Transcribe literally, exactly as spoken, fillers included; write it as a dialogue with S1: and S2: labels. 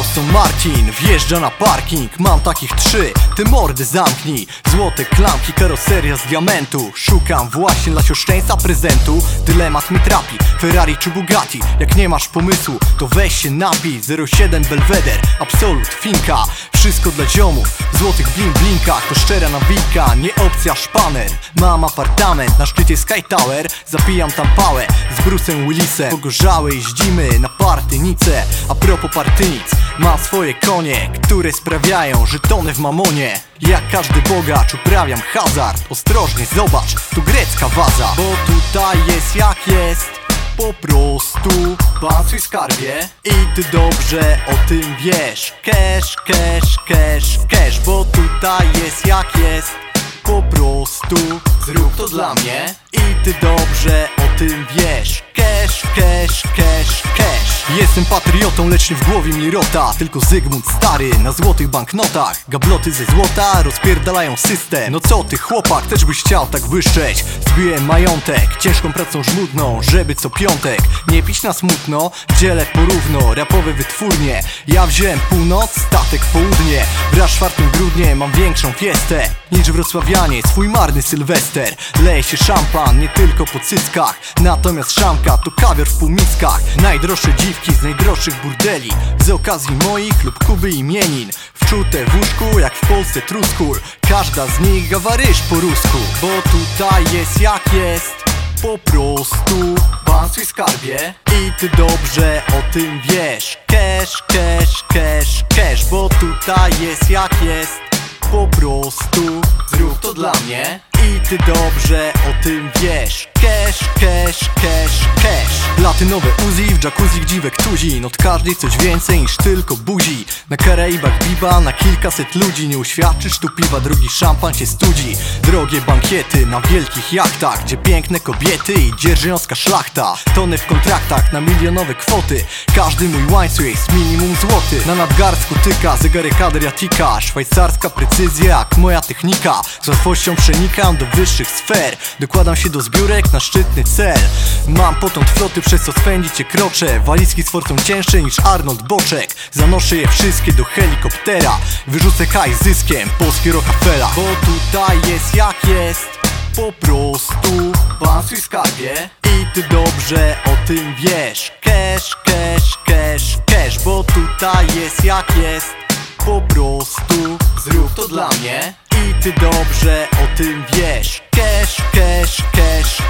S1: Aston Martin wjeżdża na parking. Mam takich trzy, ty mordy zamknij. Złote klamki, karoseria z diamentu. Szukam właśnie dla siostrzeńca prezentu. Dylemat mi trapi, Ferrari czy Bugatti. Jak nie masz pomysłu, to weź się napij. zero siedem Belvedere, Absolut, Finka. Wszystko dla ziomów, w złotych bling blinkach. To szczera nawika, nie opcja szpaner. Mam apartament na szczycie Sky Tower. Zapijam tam pałę z Bruce'em Willisem. Pogorzały jeździmy na partynice. A propos partynic, mam swoje konie, które sprawiają, że tonę w mamonie. Jak każdy bogacz uprawiam hazard. Ostrożnie zobacz, tu grecka waza. Bo tutaj jest jak jest, po prostu bazuj skarbie i ty dobrze o tym wiesz. Cash, cash, cash, cash. Bo tutaj jest jak jest, po prostu zrób to dla mnie i ty dobrze o tym wiesz. Cash, cash, cash, cash. Jestem patriotą, lecz nie w głowie mi rota. Tylko Zygmunt stary na złotych banknotach. Gabloty ze złota rozpierdalają system. No co ty chłopak, też byś chciał tak wyszczeć. Zbiłem majątek, ciężką pracą żmudną, żeby co piątek nie pić na smutno. Dzielę porówno, rapowe wytwórnie. Ja wziąłem północ, statek południe. Wraz czwartym grudnia mam większą fiestę niż wrocławianie, swój marny sylwester. Leje się szampan, nie tylko po cyckach. Natomiast szamka to kawior w półmiskach. Najdroższe dziwki z najdroższych burdeli, z okazji moich lub Kuby imienin. Wczute w łóżku jak w Polsce truskul. Każda z nich gawarysz po rusku. Bo tutaj jest jak jest, po prostu bazuj skarbie i ty dobrze o tym wiesz. Cash, cash, cash, cash. Bo tutaj jest jak jest, po prostu zrób to dla mnie i ty dobrze o tym wiesz. Cash, cash, cash, cash. Platynowe Uzi, w jacuzzi dziwek tuzin. Od każdej coś więcej niż tylko buzi. Na Karaibach biba, na kilkaset ludzi. Nie uświadczysz tu piwa, drugi szampan się studzi. Drogie bankiety na wielkich jachtach, gdzie piękne kobiety i dzierżyńska szlachta. Tony w kontraktach na milionowe kwoty. Każdy mój łańcuch jest minimum złoty. Na nadgarstku tyka zegarek Adriatica. Szwajcarska precyzja jak moja technika. Z łatwością przenikam do wyższych sfer. Dokładam się do zbiórek na szczytny cel. Mam potąd floty, przez co spędzić cię kroczę. Walizki z forcą cięższe niż Arnold Boczek. Zanoszę je wszystkie do helikoptera. Wyrzucę hajs zyskiem, polski Rockefeller. Bo tutaj jest jak jest, po prostu bazuj skarbie i ty dobrze o tym wiesz. Cash, cash, cash, cash. Bo tutaj jest jak jest, po prostu zrób to dla mnie i ty dobrze o tym wiesz. Cash, cash, cash,